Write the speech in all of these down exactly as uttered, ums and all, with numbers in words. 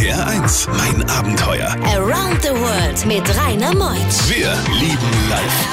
P R eins, mein Abenteuer. Around the World mit Rainer Meutsch. Wir lieben live.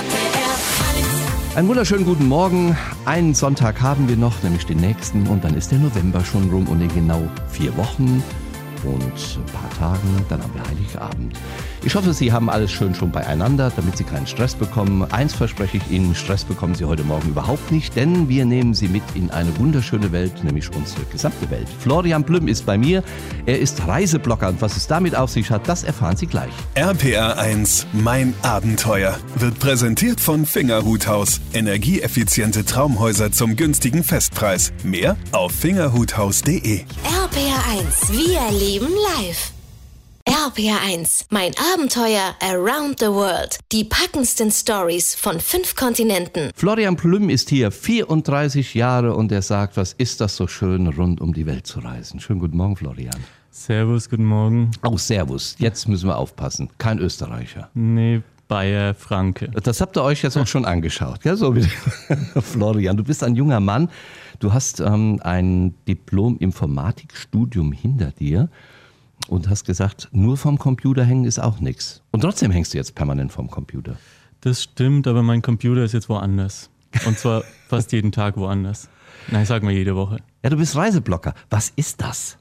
Einen wunderschönen guten Morgen. Einen Sonntag haben wir noch, nämlich den nächsten. Und dann ist der November schon rum und in genau vier Wochen und ein paar Tagen, dann haben wir Heiligabend. Ich hoffe, Sie haben alles schön schon beieinander, damit Sie keinen Stress bekommen. Eins verspreche ich Ihnen, Stress bekommen Sie heute Morgen überhaupt nicht, denn wir nehmen Sie mit in eine wunderschöne Welt, nämlich unsere gesamte Welt. Florian Plüm ist bei mir, er ist Reiseblogger und was es damit auf sich hat, das erfahren Sie gleich. R P R eins, mein Abenteuer, wird präsentiert von Fingerhuthaus. Energieeffiziente Traumhäuser zum günstigen Festpreis. Mehr auf fingerhuthaus punkt de. R P R eins, wir leben live. R P R eins, mein Abenteuer Around the World. Die packendsten Stories von fünf Kontinenten. Florian Plüm ist hier, vierunddreißig Jahre, und er sagt, was ist das so schön, rund um die Welt zu reisen. Schönen guten Morgen, Florian. Servus, guten Morgen. Oh, servus. Jetzt müssen wir aufpassen. Kein Österreicher. Nee, Bayer, Franke. Das habt ihr euch jetzt auch schon angeschaut, gell? So wie Florian, du bist ein junger Mann. Du hast ähm, ein Diplom-Informatikstudium hinter dir. Und hast gesagt, nur vom Computer hängen ist auch nichts. Und trotzdem hängst du jetzt permanent vom Computer. Das stimmt, aber mein Computer ist jetzt woanders. Und zwar fast jeden Tag woanders. Nein, sagen wir jede Woche. Ja, du bist Reiseblogger. Was ist das?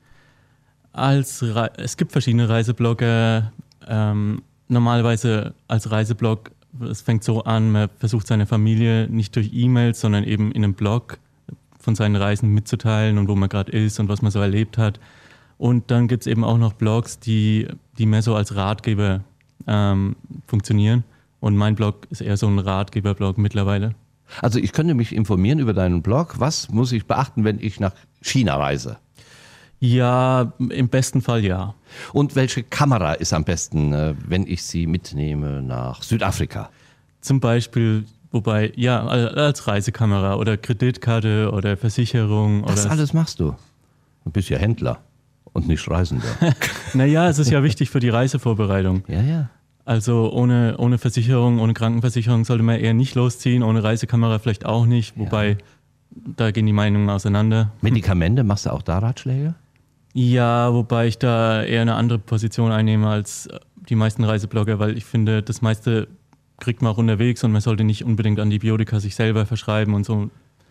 Als Re- es gibt verschiedene Reiseblogger. Ähm, normalerweise als Reiseblog, es fängt so an, man versucht seine Familie nicht durch E-Mails, sondern eben in einem Blog von seinen Reisen mitzuteilen und wo man gerade ist und was man so erlebt hat. Und dann gibt es eben auch noch Blogs, die, die mehr so als Ratgeber ähm, funktionieren. Und mein Blog ist eher so ein Ratgeber-Blog mittlerweile. Also ich könnte mich informieren über deinen Blog. Was muss ich beachten, wenn ich nach China reise? Ja, im besten Fall ja. Und welche Kamera ist am besten, wenn ich sie mitnehme nach Südafrika? Zum Beispiel, wobei, ja, als Reisekamera oder Kreditkarte oder Versicherung. Das oder alles machst du. Du bist ja Händler. Und nicht Reisender. Naja, es ist ja wichtig für die Reisevorbereitung. Ja, ja. Also ohne, ohne Versicherung, ohne Krankenversicherung sollte man eher nicht losziehen, ohne Reisekamera vielleicht auch nicht, wobei ja. Da gehen die Meinungen auseinander. Medikamente, machst du auch da Ratschläge? Ja, wobei ich da eher eine andere Position einnehme als die meisten Reiseblogger, weil ich finde, das meiste kriegt man auch unterwegs und man sollte nicht unbedingt Antibiotika sich selber verschreiben und so.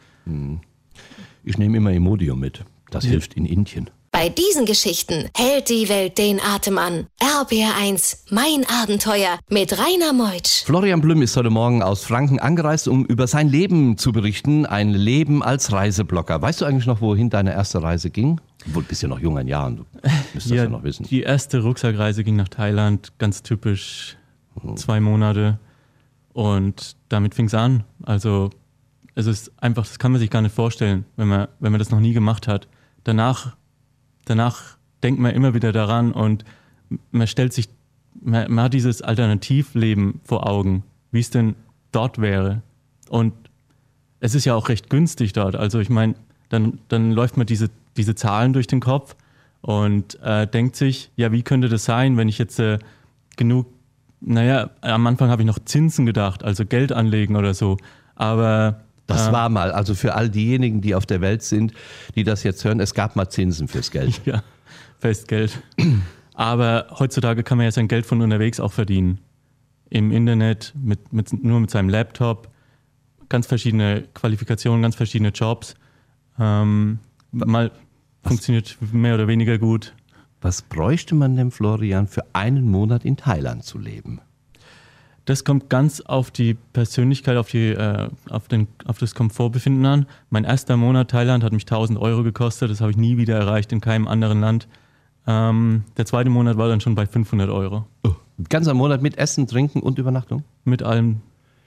Ich nehme immer Imodium mit. Das ja. hilft in Indien. Bei diesen Geschichten hält die Welt den Atem an. R P R eins, mein Abenteuer mit Rainer Meutsch. Florian Plüm ist heute Morgen aus Franken angereist, um über sein Leben zu berichten. Ein Leben als Reiseblogger. Weißt du eigentlich noch, wohin deine erste Reise ging? Du bist ja noch jung in Jahren, du müsstest ja, das ja noch wissen. Die erste Rucksackreise ging nach Thailand, ganz typisch, mhm. zwei Monate. Und damit fing es an. Also es ist einfach, das kann man sich gar nicht vorstellen, wenn man, wenn man das noch nie gemacht hat. Danach... Danach denkt man immer wieder daran und man stellt sich, man, man hat dieses Alternativleben vor Augen, wie es denn dort wäre. Und es ist ja auch recht günstig dort. Also ich meine, dann, dann läuft man diese, diese Zahlen durch den Kopf und äh, denkt sich, ja, wie könnte das sein, wenn ich jetzt äh, genug, naja, am Anfang habe ich noch Zinsen gedacht, also Geld anlegen oder so, aber... Das war mal, also für all diejenigen, die auf der Welt sind, die das jetzt hören, es gab mal Zinsen fürs Geld. Ja, Festgeld. Aber heutzutage kann man ja sein Geld von unterwegs auch verdienen. Im Internet, mit, mit, nur mit seinem Laptop, ganz verschiedene Qualifikationen, ganz verschiedene Jobs. Ähm, mal Was? Funktioniert mehr oder weniger gut. Was bräuchte man denn, Florian, für einen Monat in Thailand zu leben? Das kommt ganz auf die Persönlichkeit, auf, die, äh, auf, den, auf das Komfortbefinden an. Mein erster Monat Thailand hat mich tausend Euro gekostet. Das habe ich nie wieder erreicht in keinem anderen Land. Ähm, der zweite Monat war dann schon bei fünfhundert Euro. Oh, ein ganzer Monat mit Essen, Trinken und Übernachtung? Mit allem.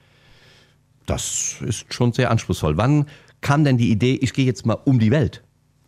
Das ist schon sehr anspruchsvoll. Wann kam denn die Idee, ich gehe jetzt mal um die Welt?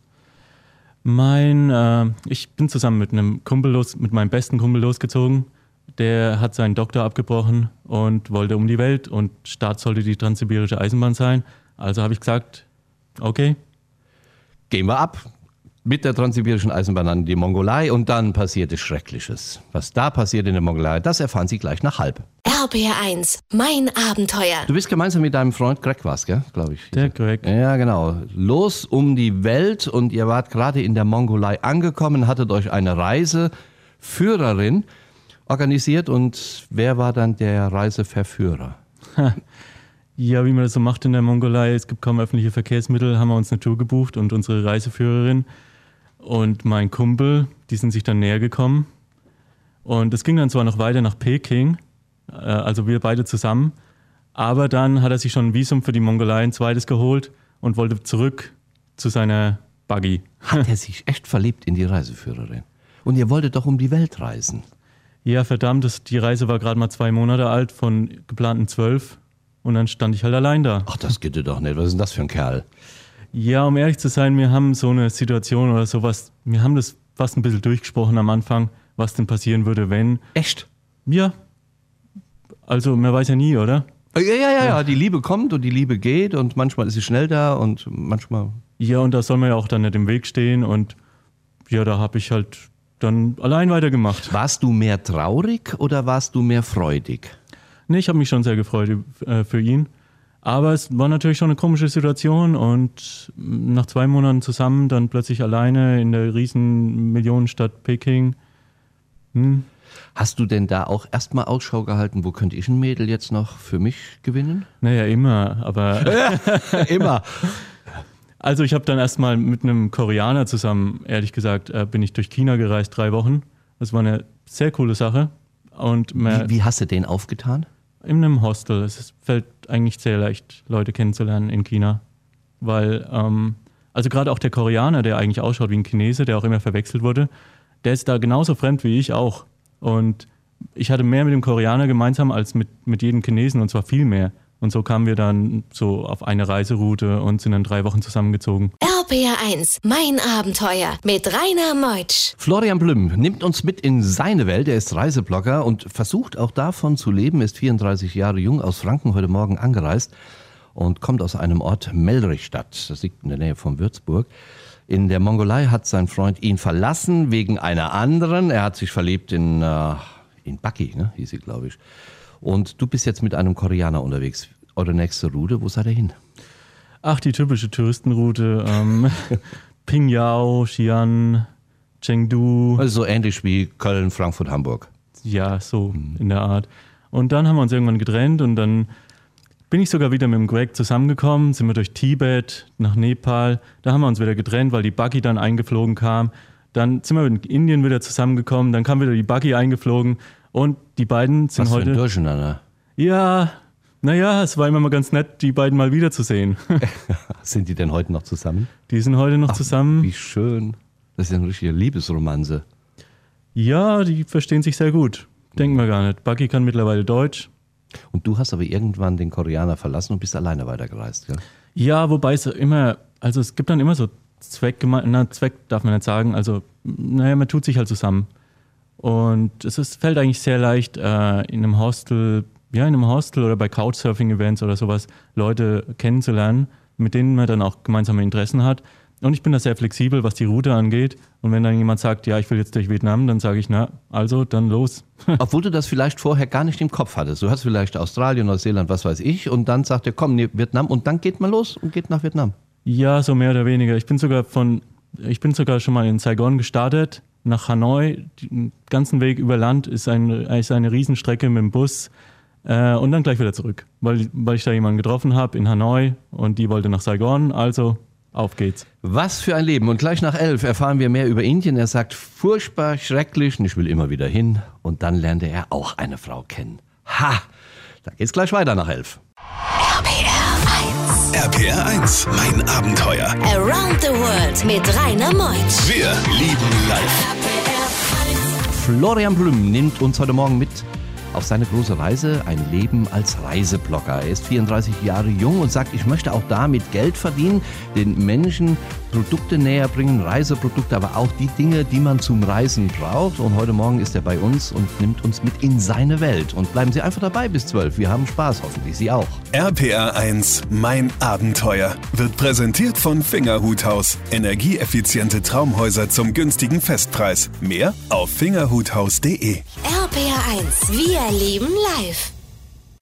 Mein, äh, ich bin zusammen mit einem Kumpel los, mit meinem besten Kumpel losgezogen. Der hat seinen Doktor abgebrochen und wollte um die Welt und Start sollte die Transsibirische Eisenbahn sein. Also habe ich gesagt, okay. Gehen wir ab mit der Transsibirischen Eisenbahn an die Mongolei und dann passierte Schreckliches. Was da passiert in der Mongolei, das erfahren Sie gleich nach halb. R R P R eins, mein Abenteuer. Du bist gemeinsam mit deinem Freund Greg was, gell? Glaube ich. Der Greg. Ja, genau. Los um die Welt und ihr wart gerade in der Mongolei angekommen, hattet euch eine Reiseführerin organisiert und wer war dann der Reiseverführer? Ja, wie man das so macht in der Mongolei, es gibt kaum öffentliche Verkehrsmittel, haben wir uns eine Tour gebucht und unsere Reiseführerin und mein Kumpel, die sind sich dann näher gekommen. Und es ging dann zwar noch weiter nach Peking, also wir beide zusammen, aber dann hat er sich schon ein Visum für die Mongolei, ein zweites geholt und wollte zurück zu seiner Buggy. Hat er sich echt verliebt in die Reiseführerin? Und ihr wolltet doch um die Welt reisen. Ja, verdammt, das, die Reise war gerade mal zwei Monate alt, von geplanten zwölf und dann stand ich halt allein da. Ach, das geht dir doch nicht, was ist denn das für ein Kerl? Ja, um ehrlich zu sein, wir haben so eine Situation oder sowas, wir haben das fast ein bisschen durchgesprochen am Anfang, was denn passieren würde, wenn... Echt? Ja. Also, man weiß ja nie, oder? Ja, ja, ja, ja, die Liebe kommt und die Liebe geht und manchmal ist sie schnell da und manchmal... Ja, und da soll man ja auch dann nicht im Weg stehen und ja, da habe ich halt dann allein weitergemacht. Warst du mehr traurig oder warst du mehr freudig? Nee, ich habe mich schon sehr gefreut äh, für ihn. Aber es war natürlich schon eine komische Situation und nach zwei Monaten zusammen dann plötzlich alleine in der riesen Millionenstadt Peking. Hm. Hast du denn da auch erstmal Ausschau gehalten, wo könnte ich ein Mädel jetzt noch für mich gewinnen? Naja, immer, aber... Immer. Also ich habe dann erstmal mit einem Koreaner zusammen, ehrlich gesagt, äh, bin ich durch China gereist, drei Wochen. Das war eine sehr coole Sache. Und wie, wie hast du den aufgetan? In einem Hostel. Es ist, fällt eigentlich sehr leicht, Leute kennenzulernen in China. Weil, ähm, also gerade auch der Koreaner, der eigentlich ausschaut wie ein Chinese, der auch immer verwechselt wurde, der ist da genauso fremd wie ich auch. Und ich hatte mehr mit dem Koreaner gemeinsam als mit, mit jedem Chinesen, und zwar viel mehr. Und so kamen wir dann so auf eine Reiseroute und sind dann drei Wochen zusammengezogen. R P R eins, mein Abenteuer mit Rainer Meutsch. Florian Blüm nimmt uns mit in seine Welt. Er ist Reiseblogger und versucht auch davon zu leben, ist vierunddreißig Jahre jung, aus Franken heute Morgen angereist und kommt aus einem Ort Melrichstadt. Das liegt in der Nähe von Würzburg. In der Mongolei hat sein Freund ihn verlassen wegen einer anderen. Er hat sich verliebt in, äh, in Baki, ne, hieß sie, glaube ich. Und du bist jetzt mit einem Koreaner unterwegs. Eure nächste Route, wo seid ihr hin? Ach, die typische Touristenroute. Ähm, Pingyao, Xi'an, Chengdu. Also so ähnlich wie Köln, Frankfurt, Hamburg. Ja, so mhm. in der Art. Und dann haben wir uns irgendwann getrennt und dann bin ich sogar wieder mit dem Greg zusammengekommen, sind wir durch Tibet nach Nepal. Da haben wir uns wieder getrennt, weil die Buggy dann eingeflogen kam. Dann sind wir in Indien wieder zusammengekommen, dann kam wieder die Buggy eingeflogen. Und die beiden sind Was heute... für ein Durcheinander. Ja, naja, es war immer mal ganz nett, die beiden mal wiederzusehen. Sind die denn heute noch zusammen? Die sind heute noch Ach, zusammen. Wie schön. Das ist ja eine richtige Liebesromanze. Ja, die verstehen sich sehr gut. Denken wir gar nicht. Buggy kann mittlerweile Deutsch. Und du hast aber irgendwann den Koreaner verlassen und bist alleine weitergereist, gell? Ja, wobei es immer... Also es gibt dann immer so Zweck... Na, Zweck darf man nicht sagen. Also, naja, man tut sich halt zusammen. Und es ist, fällt eigentlich sehr leicht, äh, in einem Hostel, ja, in einem Hostel oder bei Couchsurfing-Events oder sowas Leute kennenzulernen, mit denen man dann auch gemeinsame Interessen hat. Und ich bin da sehr flexibel, was die Route angeht. Und wenn dann jemand sagt, ja, ich will jetzt durch Vietnam, dann sage ich, na, also, dann los. Obwohl du das vielleicht vorher gar nicht im Kopf hattest. Du hast vielleicht Australien, Neuseeland, was weiß ich. Und dann sagt er, komm, nee, Vietnam. Und dann geht man los und geht nach Vietnam. Ja, so mehr oder weniger. Ich bin sogar von, ich bin sogar schon mal in Saigon gestartet. Nach Hanoi, den ganzen Weg über Land ist, ein, ist eine Riesenstrecke mit dem Bus äh, und dann gleich wieder zurück, weil, weil ich da jemanden getroffen habe in Hanoi und die wollte nach Saigon, also auf geht's. Was für ein Leben. Und gleich nach elf erfahren wir mehr über Indien. Er sagt, furchtbar, schrecklich und ich will immer wieder hin. Und dann lernte er auch eine Frau kennen. Ha, da geht's gleich weiter nach elf. R P R eins. R P R eins, mein Abenteuer. Around the World mit Rainer Meutsch. Wir lieben live. Florian Blüm nimmt uns heute Morgen mit auf seine große Reise, ein Leben als Reiseblogger. Er ist vierunddreißig Jahre jung und sagt, ich möchte auch damit Geld verdienen, den Menschen Produkte näher bringen, Reiseprodukte, aber auch die Dinge, die man zum Reisen braucht. Und heute Morgen ist er bei uns und nimmt uns mit in seine Welt. Und bleiben Sie einfach dabei bis zwölf. Wir haben Spaß, hoffentlich Sie auch. R P R eins, mein Abenteuer, wird präsentiert von Fingerhuthaus. Energieeffiziente Traumhäuser zum günstigen Festpreis. Mehr auf fingerhuthaus punkt de. R P R eins, wir leben live.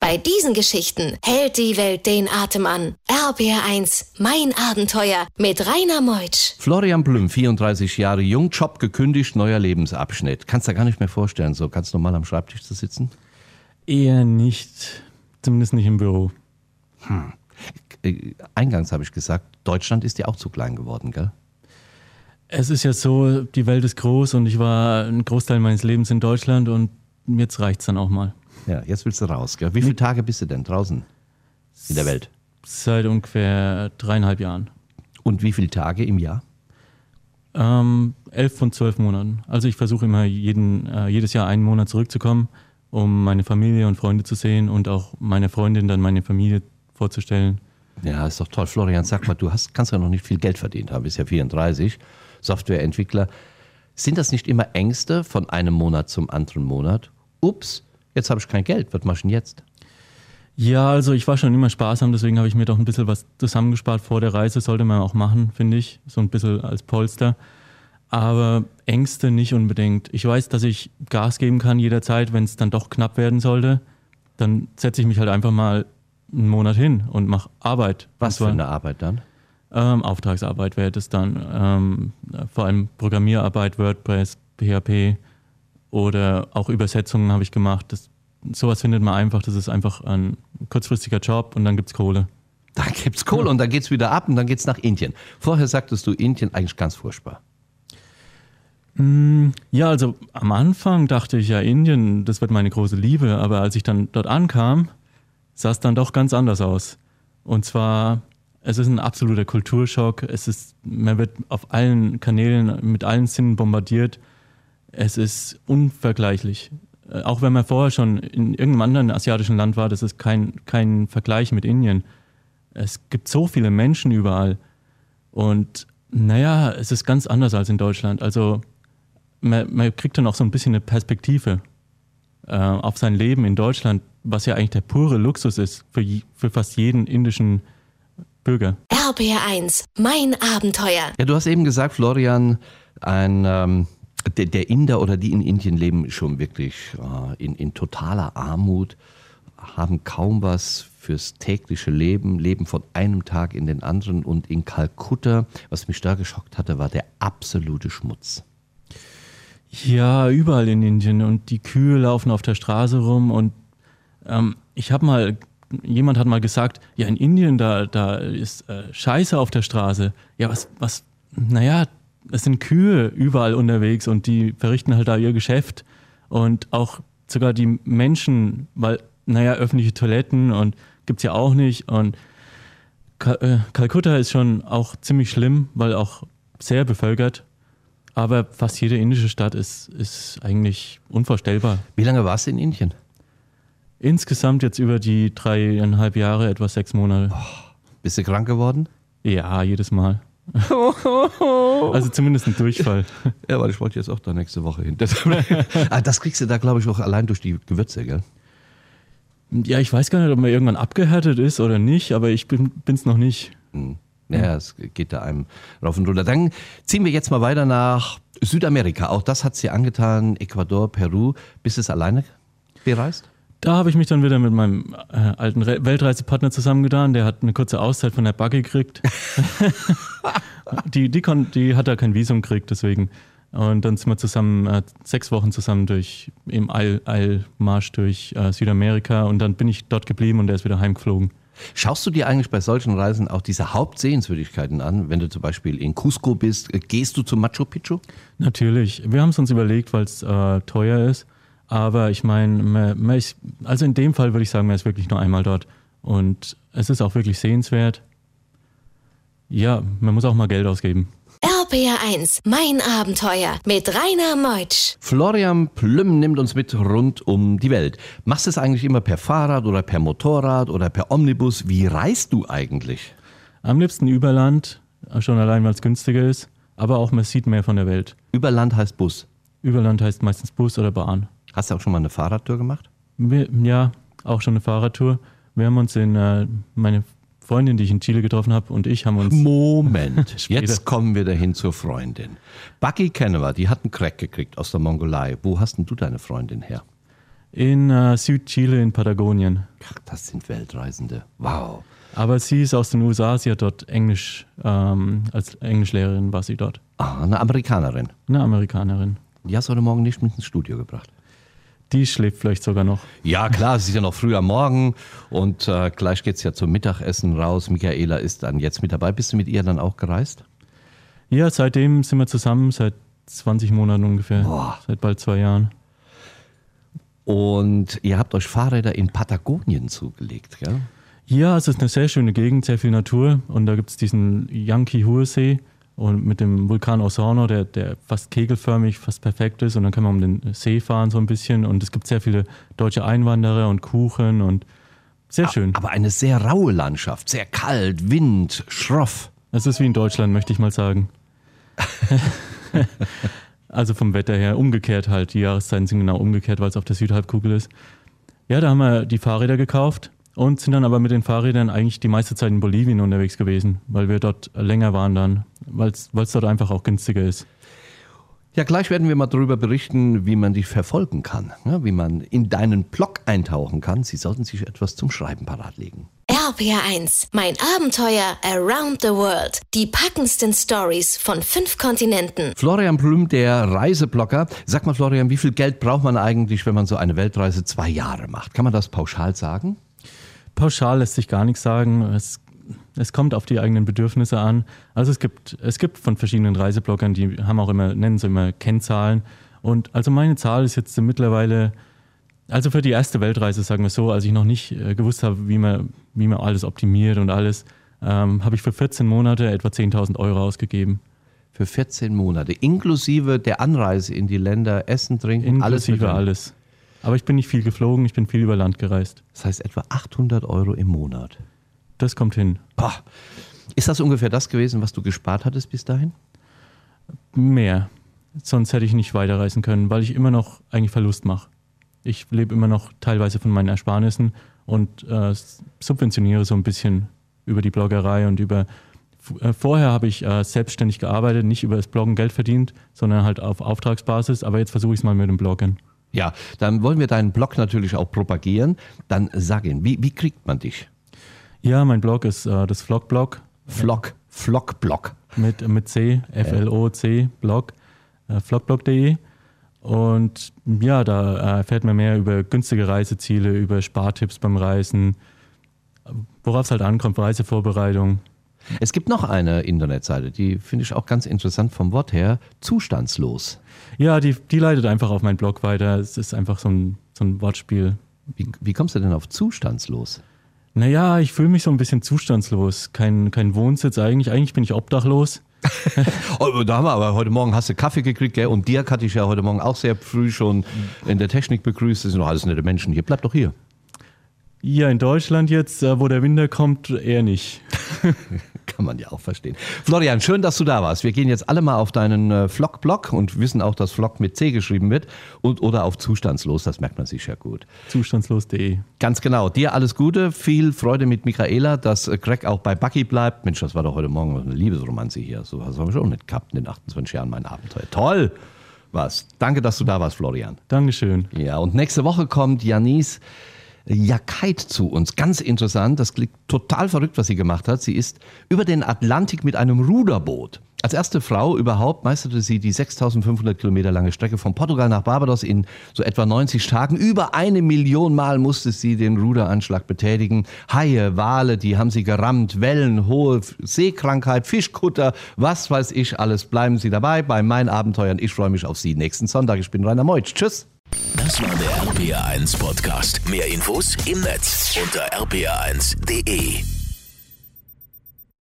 Bei diesen Geschichten hält die Welt den Atem an. R B R eins, mein Abenteuer mit Rainer Meutsch. Florian Plüm, vierunddreißig Jahre jung, Job gekündigt, neuer Lebensabschnitt. Kannst du dir gar nicht mehr vorstellen, so ganz normal am Schreibtisch zu sitzen? Eher nicht, zumindest nicht im Büro. Hm. Eingangs habe ich gesagt, Deutschland ist dir auch zu klein geworden, gell? Es ist ja so, die Welt ist groß und ich war einen Großteil meines Lebens in Deutschland und jetzt reicht's dann auch mal. Ja, jetzt willst du raus, gell? Wie viele Tage bist du denn draußen in der Welt? Seit ungefähr dreieinhalb Jahren. Und wie viele Tage im Jahr? Ähm, elf von zwölf Monaten. Also ich versuche immer jeden, äh, jedes Jahr einen Monat zurückzukommen, um meine Familie und Freunde zu sehen und auch meine Freundin dann meine Familie vorzustellen. Ja, ist doch toll. Florian, sag mal, du hast, kannst ja noch nicht viel Geld verdient haben, bist ja vierunddreißig, Softwareentwickler. Sind das nicht immer Ängste von einem Monat zum anderen Monat? Ups, jetzt habe ich kein Geld, was machst du denn jetzt? Ja, also ich war schon immer sparsam, deswegen habe ich mir doch ein bisschen was zusammengespart vor der Reise. Sollte man auch machen, finde ich, so ein bisschen als Polster. Aber Ängste nicht unbedingt. Ich weiß, dass ich Gas geben kann jederzeit, wenn es dann doch knapp werden sollte. Dann setze ich mich halt einfach mal einen Monat hin und mache Arbeit. Was für eine Arbeit dann? Ähm, Auftragsarbeit wäre das dann. Ähm, vor allem Programmierarbeit, WordPress, P H P oder auch Übersetzungen habe ich gemacht. Das, sowas findet man einfach. Das ist einfach ein kurzfristiger Job und dann gibt's Kohle. Dann gibt's Kohle und dann geht's wieder ab und dann geht's nach Indien. Vorher sagtest du Indien eigentlich ganz furchtbar. Ja, also am Anfang dachte ich ja, Indien, das wird meine große Liebe. Aber als ich dann dort ankam, sah es dann doch ganz anders aus. Und zwar, es ist ein absoluter Kulturschock. Es ist, man wird auf allen Kanälen mit allen Sinnen bombardiert. Es ist unvergleichlich. Auch wenn man vorher schon in irgendeinem anderen asiatischen Land war, das ist kein, kein Vergleich mit Indien. Es gibt so viele Menschen überall. Und naja, es ist ganz anders als in Deutschland. Also man, man kriegt dann auch so ein bisschen eine Perspektive äh, auf sein Leben in Deutschland, was ja eigentlich der pure Luxus ist für, für fast jeden indischen Bürger. R B R eins, mein Abenteuer. Ja, du hast eben gesagt, Florian, ein, ähm, der, der Inder oder die in Indien leben schon wirklich äh, in, in totaler Armut, haben kaum was fürs tägliche Leben, leben von einem Tag in den anderen. Und in Kalkutta, was mich da geschockt hatte, war der absolute Schmutz. Ja, überall in Indien. Und die Kühe laufen auf der Straße rum und Ähm, ich habe mal, jemand hat mal gesagt, ja in Indien, da, da ist äh, Scheiße auf der Straße. Ja, was, was, naja, es sind Kühe überall unterwegs und die verrichten halt da ihr Geschäft. Und auch sogar die Menschen, weil, naja, öffentliche Toiletten und gibt's ja auch nicht. Und Kal- äh, Kalkutta ist schon auch ziemlich schlimm, weil auch sehr bevölkert. Aber fast jede indische Stadt ist, ist eigentlich unvorstellbar. Wie lange warst du in Indien? Insgesamt jetzt über die dreieinhalb Jahre, etwa sechs Monate. Oh, bist du krank geworden? Ja, jedes Mal. Also zumindest ein Durchfall. Ja, weil ich wollte jetzt auch da nächste Woche hin. Das, ah, das kriegst du da, glaube ich, auch allein durch die Gewürze, gell? Ja, ich weiß gar nicht, ob man irgendwann abgehärtet ist oder nicht, aber ich bin es noch nicht. Hm. Ja, es geht da einem rauf und runter. Dann ziehen wir jetzt mal weiter nach Südamerika. Auch das hat es dir angetan, Ecuador, Peru. Bist du es alleine bereist? Da habe ich mich dann wieder mit meinem äh, alten Re- Weltreisepartner zusammengetan. Der hat eine kurze Auszeit von der Buggy gekriegt. die, die, kon- die hat da kein Visum gekriegt, deswegen. Und dann sind wir zusammen, äh, sechs Wochen zusammen durch, im Eil- Eilmarsch durch äh, Südamerika. Und dann bin ich dort geblieben und er ist wieder heimgeflogen. Schaust du dir eigentlich bei solchen Reisen auch diese Hauptsehenswürdigkeiten an? Wenn du zum Beispiel in Cusco bist, gehst du zu Machu Picchu? Natürlich. Wir haben es uns überlegt, weil es äh, teuer ist. Aber ich meine, also in dem Fall würde ich sagen, man ist wirklich nur einmal dort. Und es ist auch wirklich sehenswert. Ja, man muss auch mal Geld ausgeben. R B R eins, mein Abenteuer mit Rainer Meutsch. Florian Plüm nimmt uns mit rund um die Welt. Machst du es eigentlich immer per Fahrrad oder per Motorrad oder per Omnibus? Wie reist du eigentlich? Am liebsten über Land, schon allein, weil es günstiger ist. Aber auch man sieht mehr von der Welt. Über Land heißt Bus. Über Land heißt meistens Bus oder Bahn. Hast du auch schon mal eine Fahrradtour gemacht? Wir, ja, auch schon eine Fahrradtour. Wir haben uns in, äh, meine Freundin, die ich in Chile getroffen habe, und ich haben uns... Moment, jetzt kommen wir dahin zur Freundin. Buggy kennen wir, die hat einen Crack gekriegt aus der Mongolei. Wo hast denn du deine Freundin her? In äh, Südchile in Patagonien. Ach, das sind Weltreisende. Wow. Aber sie ist aus den U S A, sie hat dort Englisch, ähm, als Englischlehrerin war sie dort. Ah, eine Amerikanerin. Eine Amerikanerin. Die hast du heute Morgen nicht mit ins Studio gebracht. Die schläft vielleicht sogar noch. Ja klar, es ist ja noch früh am Morgen und äh, gleich geht's ja zum Mittagessen raus. Michaela ist dann jetzt mit dabei. Bist du mit ihr dann auch gereist? Ja, seitdem sind wir zusammen, seit zwanzig Monaten ungefähr. Boah. Seit bald zwei Jahren. Und ihr habt euch Fahrräder in Patagonien zugelegt, gell? Ja, es ist eine sehr schöne Gegend, sehr viel Natur. Und da gibt es diesen Yanquihue-See und mit dem Vulkan Osorno, der, der fast kegelförmig, fast perfekt ist. Und dann kann man um den See fahren so ein bisschen. Und es gibt sehr viele deutsche Einwanderer und Kuchen und sehr schön. Aber eine sehr raue Landschaft, sehr kalt, Wind, schroff. Es ist wie in Deutschland, möchte ich mal sagen. Also vom Wetter her, umgekehrt halt. Die Jahreszeiten sind genau umgekehrt, weil es auf der Südhalbkugel ist. Ja, da haben wir die Fahrräder gekauft und sind dann aber mit den Fahrrädern eigentlich die meiste Zeit in Bolivien unterwegs gewesen, weil wir dort länger waren dann, weil es dort einfach auch günstiger ist. Ja, gleich werden wir mal darüber berichten, wie man dich verfolgen kann, ne? Wie man in deinen Blog eintauchen kann. Sie sollten sich etwas zum Schreiben parat legen. R P R eins, mein Abenteuer around the world. Die packendsten Stories von fünf Kontinenten. Florian Blüm, der Reiseblogger. Sag mal, Florian, wie viel Geld braucht man eigentlich, wenn man so eine Weltreise zwei Jahre macht? Kann man das pauschal sagen? Pauschal lässt sich gar nichts sagen. Es, es kommt auf die eigenen Bedürfnisse an. Also es gibt, es gibt von verschiedenen Reisebloggern, die haben auch immer, nennen sie immer Kennzahlen. Und also meine Zahl ist jetzt mittlerweile, also für die erste Weltreise, sagen wir so, als ich noch nicht äh, gewusst habe, wie man, wie man alles optimiert und alles, ähm, habe ich für vierzehn Monate etwa zehntausend Euro ausgegeben. Für vierzehn Monate, inklusive der Anreise in die Länder, Essen, Trinken, alles mit Inklusive alles. Aber ich bin nicht viel geflogen, ich bin viel über Land gereist. Das heißt etwa achthundert Euro im Monat. Das kommt hin. Boah. Ist das ungefähr das gewesen, was du gespart hattest bis dahin? Mehr. Sonst hätte ich nicht weiterreisen können, weil ich immer noch eigentlich Verlust mache. Ich lebe immer noch teilweise von meinen Ersparnissen und äh, subventioniere so ein bisschen über die Bloggerei und über... Äh, vorher habe ich äh, selbstständig gearbeitet, nicht über das Bloggen Geld verdient, sondern halt auf Auftragsbasis. Aber jetzt versuche ich es mal mit dem Bloggen. Ja, dann wollen wir deinen Blog natürlich auch propagieren. Dann sag ihn, wie, wie kriegt man dich? Ja, mein Blog ist äh, das Vlog-Blog. Vlog, Vlog-Blog. Mit, mit C, F L O C, Blog, äh, vlogblog punkt de. Und ja, da erfährt man mehr über günstige Reiseziele, über Spartipps beim Reisen, worauf es halt ankommt, Reisevorbereitung. Es gibt noch eine Internetseite, die finde ich auch ganz interessant vom Wort her, zustandslos. Ja, die, die leitet einfach auf meinen Blog weiter. Es ist einfach so ein, so ein Wortspiel. Wie, wie kommst du denn auf zustandslos? Naja, ich fühle mich so ein bisschen zustandslos. Kein, kein Wohnsitz eigentlich. Eigentlich bin ich obdachlos. Oh, da haben wir aber heute Morgen hast du Kaffee gekriegt, gell? Und Dirk hatte ich ja heute Morgen auch sehr früh schon in der Technik begrüßt. Das sind doch alles nette Menschen hier. Bleib doch hier. Ja, in Deutschland jetzt, wo der Winter kommt, eher nicht. Kann man ja auch verstehen. Florian, schön, dass du da warst. Wir gehen jetzt alle mal auf deinen äh, Vlog-Blog und wissen auch, dass Vlog mit C geschrieben wird und oder auf Zustandslos, das merkt man sich ja gut. Zustandslos punkt de. Ganz genau. Dir alles Gute, viel Freude mit Michaela, dass äh, Greg auch bei Bucky bleibt. Mensch, das war doch heute Morgen eine Liebesromanze hier. So was haben wir schon nicht gehabt in den achtundzwanzig Jahren mein Abenteuer. Toll! Was? Danke, dass du da warst, Florian. Dankeschön. Ja, und nächste Woche kommt Janice Jakait zu uns. Ganz interessant, das klingt total verrückt, was sie gemacht hat. Sie ist über den Atlantik mit einem Ruderboot. Als erste Frau überhaupt meisterte sie die sechstausendfünfhundert Kilometer lange Strecke von Portugal nach Barbados in so etwa neunzig Tagen. Über eine Million Mal musste sie den Ruderanschlag betätigen. Haie, Wale, die haben sie gerammt, Wellen, hohe Seekrankheit, Fischkutter, was weiß ich alles. Bleiben Sie dabei bei meinen Abenteuern. Ich freue mich auf Sie nächsten Sonntag. Ich bin Rainer Meutsch. Tschüss. Das war der R P R eins Podcast. Mehr Infos im Netz unter r p r eins punkt de.